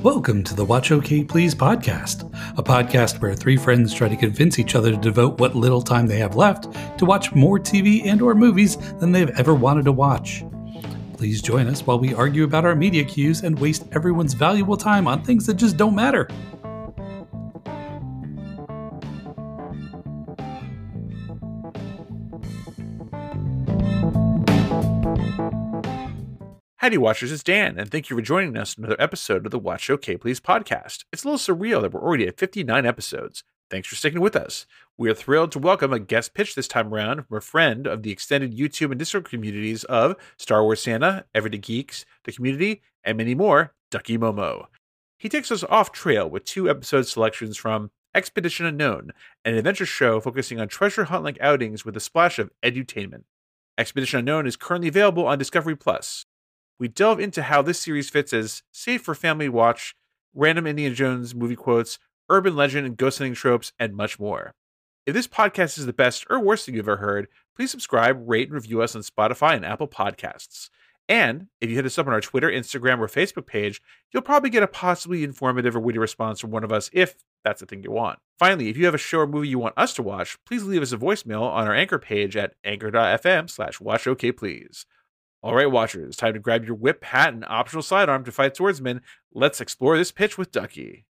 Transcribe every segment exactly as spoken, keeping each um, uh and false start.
Welcome to the Watch OK Please podcast, a podcast where three friends try to convince each other to devote what little time they have left to watch more T V and or movies than they've ever wanted to watch. Please join us while we argue about our media cues and waste everyone's valuable time on things that just don't matter. Howdy, Watchers, it's Dan, and thank you for joining us in another episode of the Watch OK Please podcast. It's a little surreal that we're already at fifty-nine episodes. Thanks for sticking with us. We are thrilled to welcome a guest pitch this time around from a friend of the extended YouTube and Discord communities of Star Wars Santa, Everyday Geeks, The Community, and many more, Ducky Momo. He takes us off trail with two episode selections from Expedition Unknown, an adventure show focusing on treasure hunt-like outings with a splash of edutainment. Expedition Unknown is currently available on Discovery Plus. We delve into how this series fits as safe for family watch, random Indiana Jones movie quotes, urban legend and ghost hunting tropes, and much more. If this podcast is the best or worst thing you've ever heard, please subscribe, rate, and review us on Spotify and Apple Podcasts. And if you hit us up on our Twitter, Instagram, or Facebook page, you'll probably get a possibly informative or witty response from one of us if that's the thing you want. Finally, if you have a show or movie you want us to watch, please leave us a voicemail on our Anchor page at anchor.fm slash watchokplease. All right, Watchers, it's time to grab your whip, hat, and optional sidearm to fight swordsmen. Let's explore this pitch with Ducky.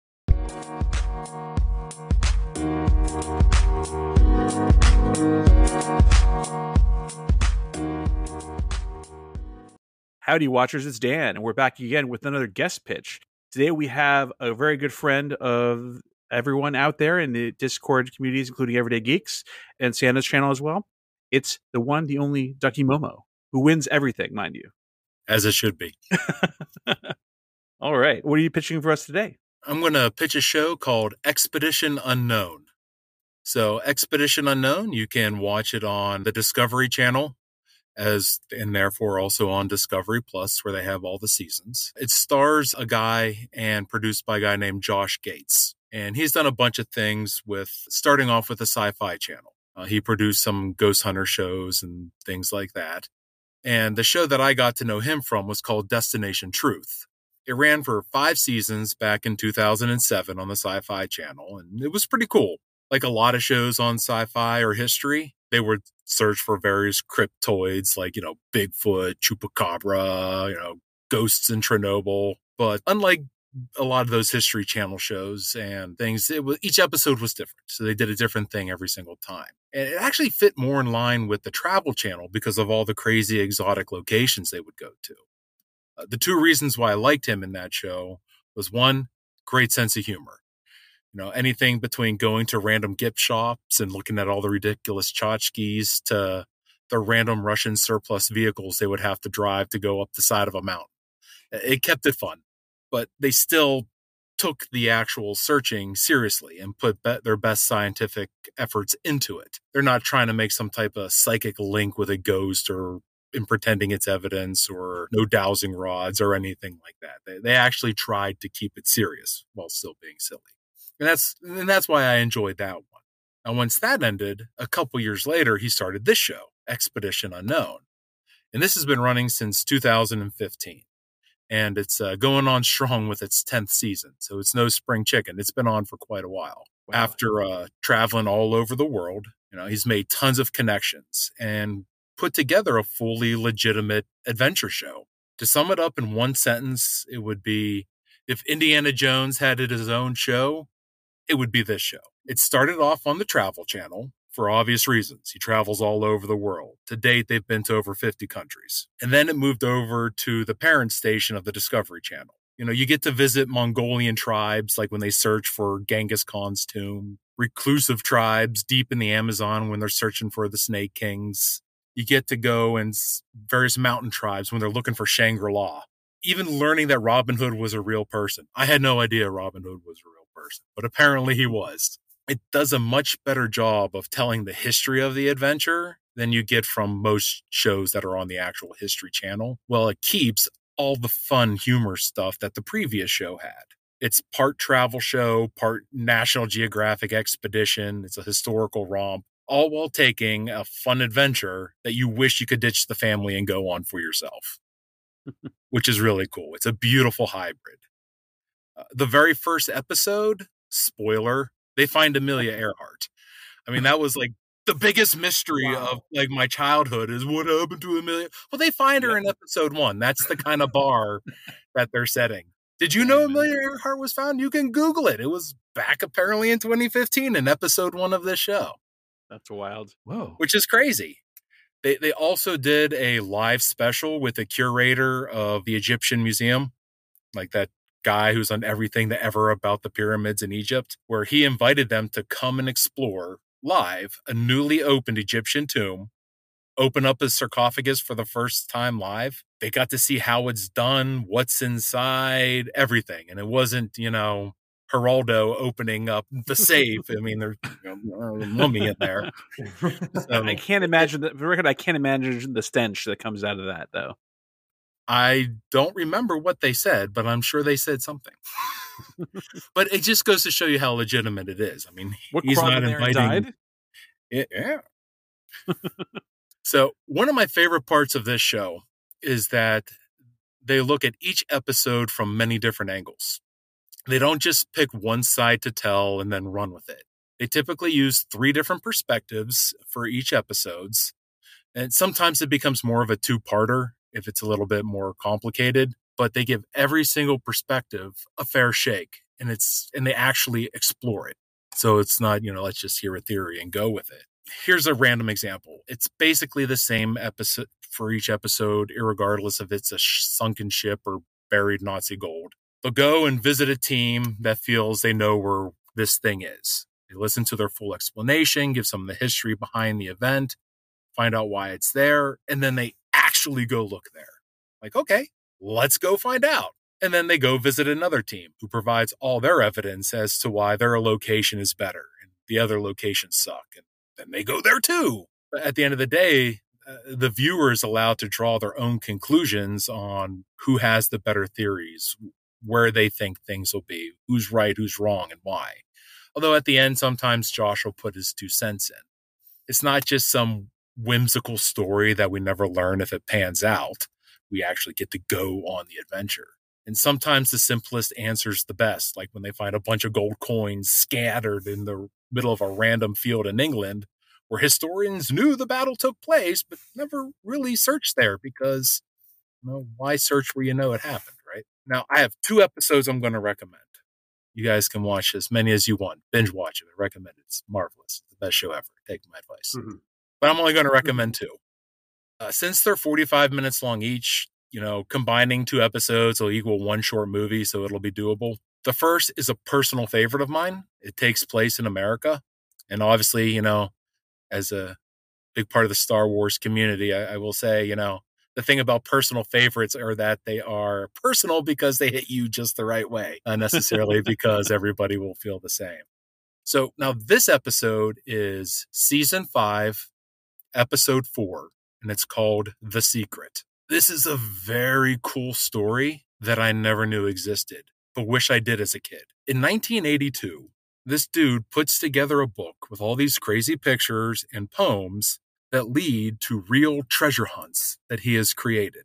Howdy, Watchers, it's Dan, and we're back again with another guest pitch. Today we have a very good friend of everyone out there in the Discord communities, including Everyday Geeks and Santa's channel as well. It's the one, the only Ducky Momo, who wins everything, mind you. As it should be. All right. What are you pitching for us today? I'm going to pitch a show called Expedition Unknown. So Expedition Unknown, you can watch it on the Discovery Channel, as and therefore also on Discovery Plus, where they have all the seasons. It stars a guy and produced by a guy named Josh Gates. And he's done a bunch of things with, starting off with the Sci-Fi Channel. Uh, he produced some ghost hunter shows and things like that. And the show that I got to know him from was called Destination Truth. It ran for five seasons back in two thousand seven on the Sci-Fi Channel, and it was pretty cool. Like a lot of shows on sci-fi or history, they would search for various cryptoids like, you know, Bigfoot, Chupacabra, you know, ghosts in Chernobyl. But unlike a lot of those History Channel shows and things, it was, each episode was different. So they did a different thing every single time. And it actually fit more in line with the Travel Channel because of all the crazy exotic locations they would go to. Uh, the two reasons why I liked him in that show was one, great sense of humor. You know, anything between going to random gift shops and looking at all the ridiculous tchotchkes to the random Russian surplus vehicles they would have to drive to go up the side of a mountain. It kept it fun. But they still took the actual searching seriously and put be- their best scientific efforts into it. They're not trying to make some type of psychic link with a ghost or in pretending it's evidence or no dowsing rods or anything like that. They, they actually tried to keep it serious while still being silly. And that's and that's why I enjoyed that one. And once that ended, a couple years later, he started this show, Expedition Unknown. And this has been running since two thousand fifteen. And it's uh, going on strong with its tenth season. So it's no spring chicken. It's been on for quite a while. Wow. After uh, traveling all over the world, you know, he's made tons of connections and put together a fully legitimate adventure show. To sum it up in one sentence, it would be, if Indiana Jones had it his own show, it would be this show. It started off on the Travel Channel. For obvious reasons. He travels all over the world. To date, they've been to over fifty countries. And then it moved over to the parent station of the Discovery Channel. You know, you get to visit Mongolian tribes, like when they search for Genghis Khan's tomb, reclusive tribes deep in the Amazon when they're searching for the Snake Kings. You get to go in various mountain tribes when they're looking for Shangri-La. Even learning that Robin Hood was a real person. I had no idea Robin Hood was a real person, but apparently he was. It does a much better job of telling the history of the adventure than you get from most shows that are on the actual History Channel. Well, it keeps all the fun humor stuff that the previous show had. It's part travel show, part National Geographic expedition. It's a historical romp, all while taking a fun adventure that you wish you could ditch the family and go on for yourself, which is really cool. It's a beautiful hybrid. Uh, the very first episode, spoiler, they find Amelia Earhart. I mean, that was like the biggest mystery wow. of like my childhood is what happened to Amelia. Well, they find her yep. in episode one. That's the kind of bar that they're setting. Did you know Amelia Earhart was found? You can Google it. It was back apparently in twenty fifteen in episode one of this show. That's wild. Whoa. Which is crazy. They they also did a live special with the curator of the Egyptian Museum, like that guy who's on everything that ever about the pyramids in Egypt, where he invited them to come and explore live a newly opened Egyptian tomb, open up his sarcophagus for the first time live. They got to see how it's done, what's inside, everything. And it wasn't, you know, Geraldo opening up the safe. I mean, there's you know, a mummy in there. So, I can't imagine that. For the record, I can't imagine the stench that comes out of that, though. I don't remember what they said, but I'm sure they said something. But it just goes to show you how legitimate it is. I mean, what he's not inviting. Died? It, yeah. So one of my favorite parts of this show is that they look at each episode from many different angles. They don't just pick one side to tell and then run with it. They typically use three different perspectives for each episodes. And sometimes it becomes more of a two-parter if it's a little bit more complicated, but they give every single perspective a fair shake, and it's and they actually explore it. So it's not, you know, let's just hear a theory and go with it. Here's a random example. It's basically the same episode for each episode, irregardless if it's a sunken ship or buried Nazi gold. They'll go and visit a team that feels they know where this thing is. They listen to their full explanation, give some of the history behind the event, find out why it's there, and then they actually go look there. Like, okay, let's go find out. And then they go visit another team who provides all their evidence as to why their location is better and the other locations suck. And then they go there too. But at the end of the day, uh, the viewer is allowed to draw their own conclusions on who has the better theories, where they think things will be, who's right, who's wrong, and why. Although at the end, sometimes Josh will put his two cents in. It's not just some whimsical story that we never learn if it pans out. We actually get to go on the adventure. And sometimes the simplest answer's the best, like when they find a bunch of gold coins scattered in the middle of a random field in England where historians knew the battle took place, but never really searched there because, you know, why search where you know it happened, right? Now, I have two episodes I'm going to recommend. You guys can watch as many as you want. Binge watch it. I recommend it. It's marvelous. It's the best show ever. Take my advice. Mm-hmm. But I'm only going to recommend two. Uh, since they're forty-five minutes long each, you know, combining two episodes will equal one short movie, so it'll be doable. The first is a personal favorite of mine. It takes place in America. And obviously, you know, as a big part of the Star Wars community, I, I will say, you know, the thing about personal favorites are that they are personal because they hit you just the right way, not necessarily because everybody will feel the same. So now this episode is season five, episode four, and it's called The Secret. This is a very cool story that I never knew existed, but wish I did as a kid. In nineteen eighty-two, this dude puts together a book with all these crazy pictures and poems that lead to real treasure hunts that he has created.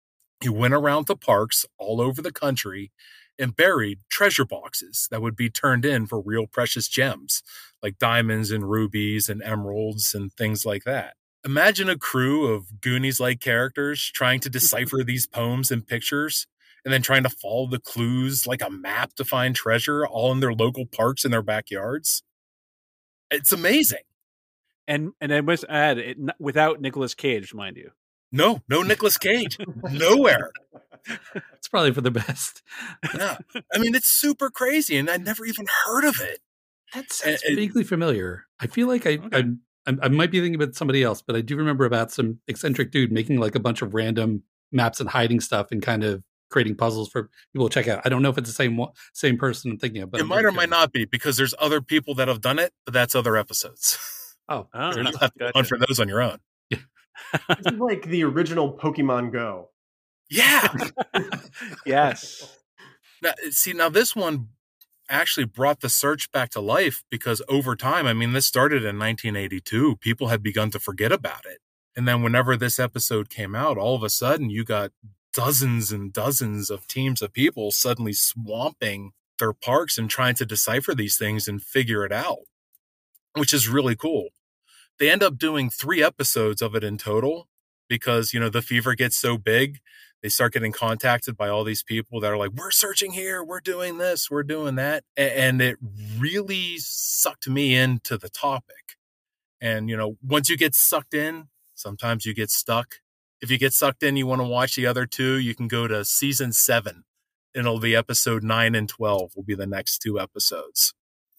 He went around to parks all over the country and buried treasure boxes that would be turned in for real precious gems, like diamonds and rubies and emeralds and things like that. Imagine a crew of Goonies-like characters trying to decipher these poems and pictures and then trying to follow the clues like a map to find treasure all in their local parks in their backyards. It's amazing. And and I must add, it, without Nicolas Cage, mind you. No, no Nicolas Cage. Nowhere. It's probably for the best. Yeah. I mean, it's super crazy, and I'd never even heard of it. That sounds and, vaguely familiar. I feel like I, okay. I I might be thinking about somebody else, but I do remember about some eccentric dude making like a bunch of random maps and hiding stuff and kind of creating puzzles for people to check out. I don't know if it's the same same person I'm thinking of. But it I'm might or might not be, because there's other people that have done it, but that's other episodes. Oh, oh you'll have to hunt for those on your own. Yeah. This is like the original Pokemon Go. Yeah. Yes. Now, see, now this one actually brought the search back to life because over time, I mean, this started in nineteen eighty-two. People had begun to forget about it. And then whenever this episode came out, all of a sudden you got dozens and dozens of teams of people suddenly swamping their parks and trying to decipher these things and figure it out, which is really cool. They end up doing three episodes of it in total because, you know, the fever gets so big. They start getting contacted by all these people that are like, we're searching here, we're doing this, we're doing that. And it really sucked me into the topic. And, you know, once you get sucked in, sometimes you get stuck. If you get sucked in, you want to watch the other two, you can go to season seven. And it'll be episode nine and twelve will be the next two episodes.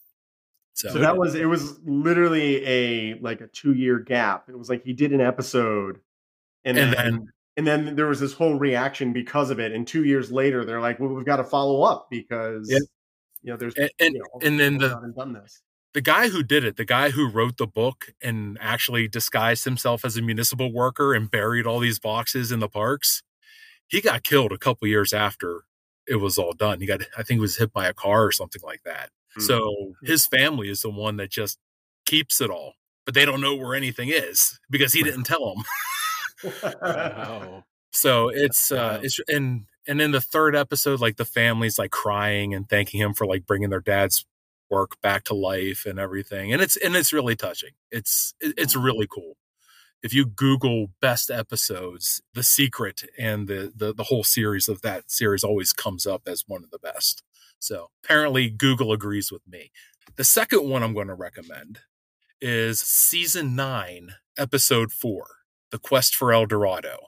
So, so that was, it was literally a, like a two year gap. It was like he did an episode and, and then, then and then there was this whole reaction because of it. And two years later, they're like, well, we've got to follow up because, yeah. you know, there's, and, and, you know, and then the, done this. the guy who did it, the guy who wrote the book and actually disguised himself as a municipal worker and buried all these boxes in the parks, he got killed a couple years after it was all done. He got, I think he was hit by a car or something like that. Mm-hmm. So his family is the one that just keeps it all, but they don't know where anything is because he didn't tell them. Wow. So it's, uh, wow. it's, and, and in the third episode, like the family's like crying and thanking him for like bringing their dad's work back to life and everything. And it's, and it's really touching. It's, it's really cool. If you Google best episodes, The Secret and the, the, the whole series of that series always comes up as one of the best. So apparently Google agrees with me. The second one I'm going to recommend is season nine, episode four, The Quest for El Dorado.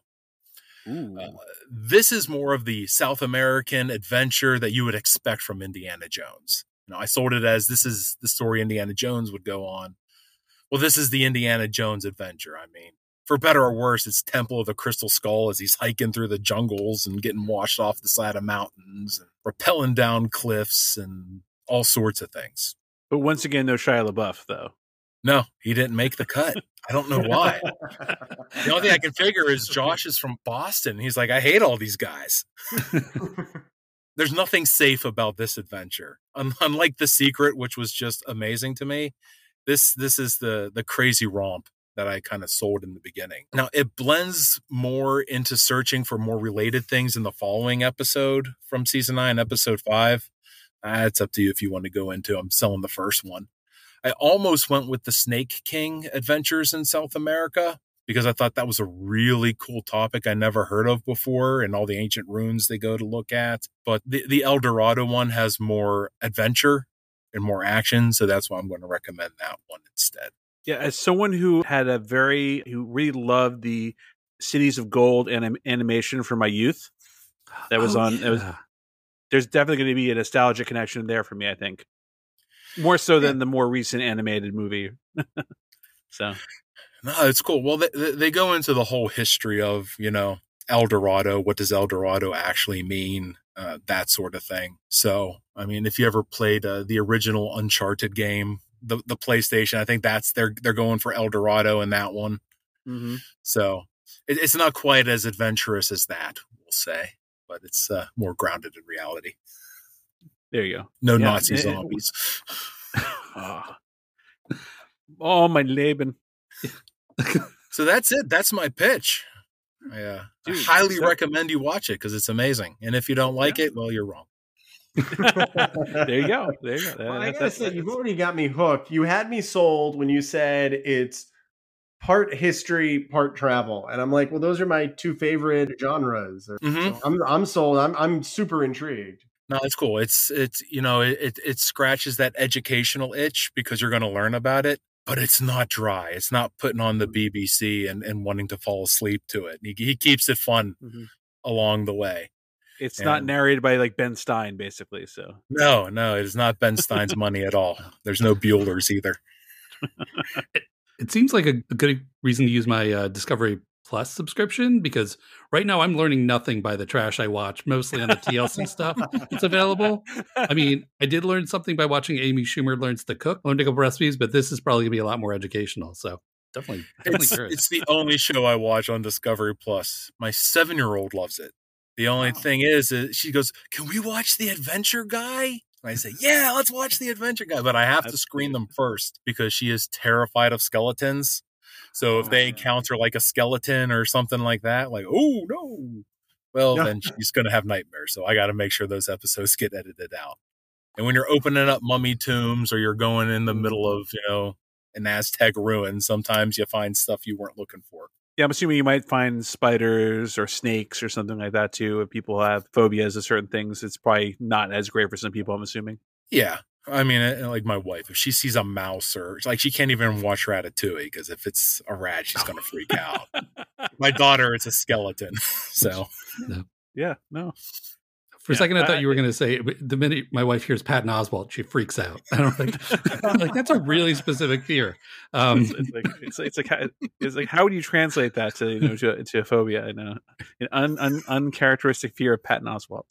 Uh, this is more of the South American adventure that you would expect from Indiana Jones. You know, I sold it as this is the story Indiana Jones would go on. Well, this is the Indiana Jones adventure. I mean, for better or worse, it's Temple of the Crystal Skull as he's hiking through the jungles and getting washed off the side of mountains and rappelling down cliffs and all sorts of things. But once again, no Shia LaBeouf, though. No, he didn't make the cut. I don't know why. The only thing I can figure is Josh is from Boston. He's like, I hate all these guys. There's nothing safe about this adventure. Unlike The Secret, which was just amazing to me, this this is the the crazy romp that I kind of sold in the beginning. Now, it blends more into searching for more related things in the following episode from season nine, episode five. Uh, it's up to you if you want to go into. I'm selling the first one. I almost went with the Snake King adventures in South America because I thought that was a really cool topic I never heard of before and all the ancient ruins they go to look at. But the, the El Dorado one has more adventure and more action. So that's why I'm going to recommend that one instead. Yeah. As someone who had a very, who really loved the Cities of Gold anim- animation from my youth, that was oh, on, yeah. It was, there's definitely going to be a nostalgia connection there for me, I think. More so than yeah. the more recent animated movie. So, no, it's cool. Well, they, they go into the whole history of, you know, El Dorado. What does El Dorado actually mean? Uh, that sort of thing. So, I mean, if you ever played uh, the original Uncharted game, the the PlayStation, I think that's they're they're going for El Dorado in that one. Mm-hmm. So, it, it's not quite as adventurous as that, we'll say, but it's uh, more grounded in reality. There you go. No yeah, Nazi it, zombies. oh. oh, my Leben. So that's it. That's my pitch. I, uh, Dude, I highly that... recommend you watch it because it's amazing. And if you don't like yeah. it, well, you're wrong. There you go. There you go. Well, I gotta say, you've already got me hooked. You had me sold when you said it's part history, part travel, and I'm like, well, those are my two favorite genres. Mm-hmm. So I'm I'm sold. I'm I'm super intrigued. No, it's cool. It's, it's, you know, it, it scratches that educational itch because you're going to learn about it, but it's not dry. It's not putting on the B B C and, and wanting to fall asleep to it. He, he keeps it fun mm-hmm. along the way. It's and, not narrated by like Ben Stein, basically. So no, no, it's not Ben Stein's money at all. There's no Bueller's either. it, it seems like a, a good reason to use my uh, Discovery Plus subscription because right now I'm learning nothing by the trash I watch, mostly on the T L C stuff that's available. I mean, I did learn something by watching Amy Schumer Learns to Cook, learned a couple recipes, but this is probably gonna be a lot more educational. So definitely, definitely it's, curious. It's the only show I watch on Discovery Plus. My seven-year-old loves it. The only wow. thing is, is, she goes, "Can we watch The Adventure Guy?" And I say, "Yeah, let's watch The Adventure Guy," but I have that's to screen them first because she is terrified of skeletons. So if they encounter like a skeleton or something like that, like, oh no, Well, No. then she's going to have nightmares. So I got to make sure those episodes get edited out. And when you're opening up mummy tombs or you're going in the middle of, you know, an Aztec ruin, sometimes you find stuff you weren't looking for. Yeah, I'm assuming you might find spiders or snakes or something like that too. If people have phobias of certain things, it's probably not as great for some people, I'm assuming. Yeah. I mean, like my wife, if she sees a mouse or like she can't even watch Ratatouille because if it's a rat, she's going to freak out. My daughter, it's a skeleton. So, No. Yeah, no. For a Yeah, second, I thought I- you were going to say the minute my wife hears Patton Oswalt, she freaks out. I don't think like that's a really specific fear. Um, It's, it's like it's, it's like how- it's like how would you translate that to you know to, to a phobia? You know, an un, un, uncharacteristic fear of Patton Oswalt.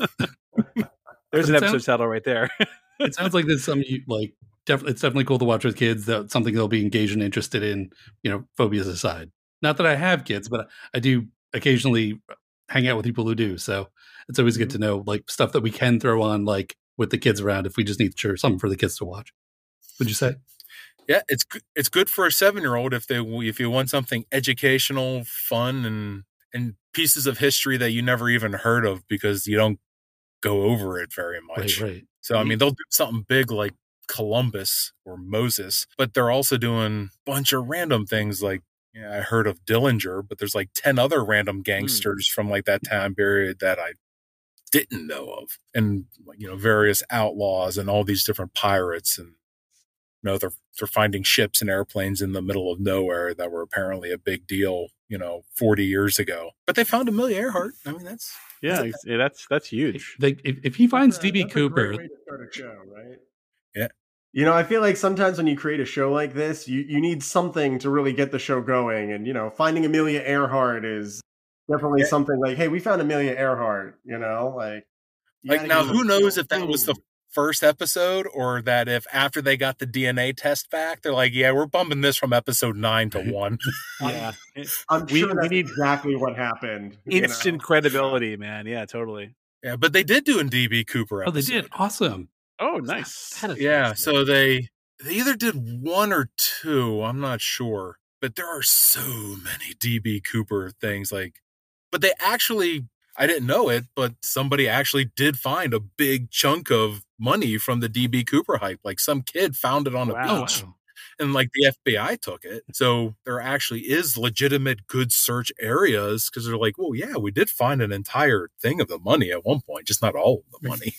There's an It sounds- episode title right there. it sounds like this some you like. Definitely, it's definitely cool to watch with kids. That something they'll be engaged and interested in. You know, phobias aside. Not that I have kids, but I do occasionally hang out with people who do. So it's always good to know like stuff that we can throw on like with the kids around if we just need sure something for the kids to watch. Would you say? yeah, it's g- it's good for a seven-year-old if they if you want something educational, fun, and and pieces of history that you never even heard of because you don't go over it very much. Right, right. So I mean, they'll do something big like Columbus or Moses, but they're also doing a bunch of random things like yeah, I heard of Dillinger, but there's like ten other random gangsters from like that time period that I didn't know of, and you know various outlaws and all these different pirates, and you know they're they're finding ships and airplanes in the middle of nowhere that were apparently a big deal, you know, forty years ago. But they found Amelia Earhart. I mean, that's Yeah, ex- yeah, that's that's huge. They, if, if he finds That's a- D B that's a great Cooper, way to start a show, right? Yeah. You know, I feel like sometimes when you create a show like this, you, you need something to really get the show going. And, you know, finding Amelia Earhart is definitely Yeah. something like, hey, we found Amelia Earhart, you know, like. you like gotta now give them who a knows show. if that was the first episode or that if after they got the D N A test back, they're like, yeah, we're bumping this from episode nine to one. Yeah, I'm we- sure we that's need exactly what happened. you instant know? credibility, man. Yeah, totally. Yeah, but they did do a D B Cooper oh, episode. they did awesome. Oh, nice. That is Yeah, fascinating. so they they either did one or two, I'm not sure. But there are so many D B Cooper things like but they actually I didn't know it, but somebody actually did find a big chunk of money from the D B Cooper hype. Like some kid found it on a Wow. beach. Oh, wow. And like the F B I took it. So there actually is legitimate good search areas because they're like, well, yeah, we did find an entire thing of the money at one point, just not all of the money.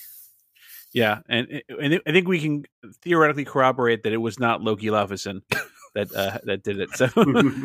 Yeah, and, and I think we can theoretically corroborate that it was not Loki Laufeyson that uh, that did it. So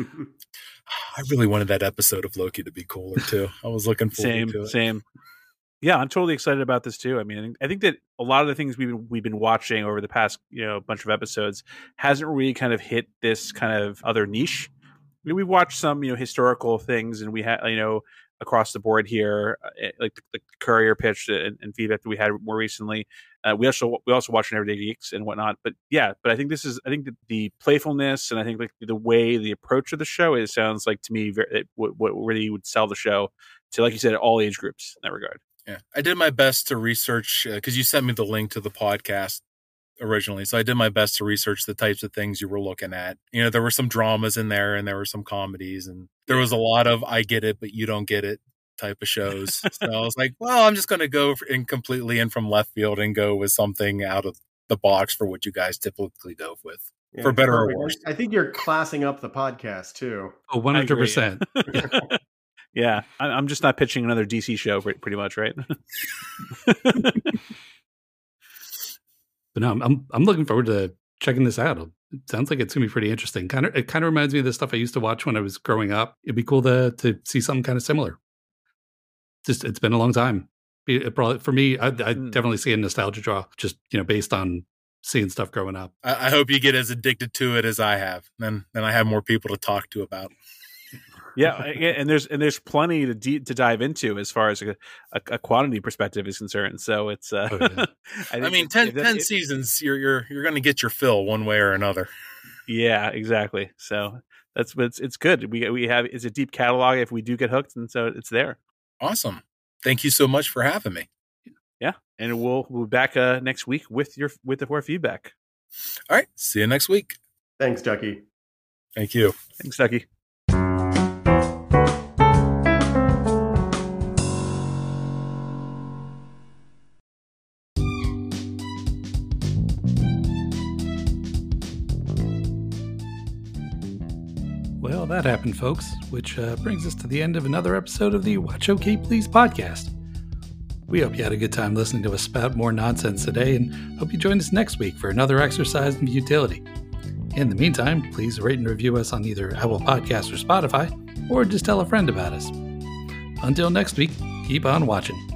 I really wanted that episode of Loki to be cooler too. I was looking forward same, to it. same. Yeah, I'm totally excited about this too. I mean, I think, I think that a lot of the things we've been, we've been watching over the past you know bunch of episodes hasn't really kind of hit this kind of other niche. I mean, we watched some you know historical things, and we had you know across the board here, uh, like the, the Courier pitch and, and feedback that we had more recently. Uh, we also we also watch Everyday Geeks and whatnot. But yeah, but I think this is I think that the playfulness and I think like the way the approach of the show is sounds like to me very, it, what, what really would sell the show to, like you said, all age groups in that regard. Yeah, I did my best to research because uh, you sent me the link to the podcast originally. So I did my best to research the types of things you were looking at. You know, there were some dramas in there and there were some comedies and there was a lot of I get it, but you don't get it type of shows. So I was like, well, I'm just going to go in completely in from left field and go with something out of the box for what you guys typically go with. Yeah, for better or perfect. worse. I think you're classing up the podcast too. Oh, one hundred percent. Yeah, I- I'm just not pitching another D C show, pretty pretty much, right? But no, I'm, I'm I'm looking forward to checking this out. It sounds like it's gonna be pretty interesting. Kind of, it kind of reminds me of the stuff I used to watch when I was growing up. It'd be cool to to see something kind of similar. Just, it's been a long time. It probably for me, I, I Mm. definitely see a nostalgia draw, just you know, based on seeing stuff growing up. I, I hope you get as addicted to it as I have. Then then I have more people to talk to about. Yeah, and there's and there's plenty to de- to dive into as far as a, a, a quantity perspective is concerned. So it's, uh, Oh, yeah. I, I think mean, it- ten, it- ten it- seasons, you're you're you're going to get your fill one way or another. Yeah, exactly. So that's but it's it's good. We we have it's a deep catalog if we do get hooked, and so it's there. Awesome. Thank you so much for having me. Yeah, and we'll we'll be back uh, next week with your with the more feedback. All right. See you next week. Thanks, Ducky. Thank you. Thanks, Ducky. Well, that happened, folks, which uh, brings us to the end of another episode of the Watch OK Please podcast. We hope you had a good time listening to us spout more nonsense today, and hope you join us next week for another exercise in futility. In the meantime, please rate and review us on either Apple Podcasts or Spotify, or just tell a friend about us. Until next week, keep on watching.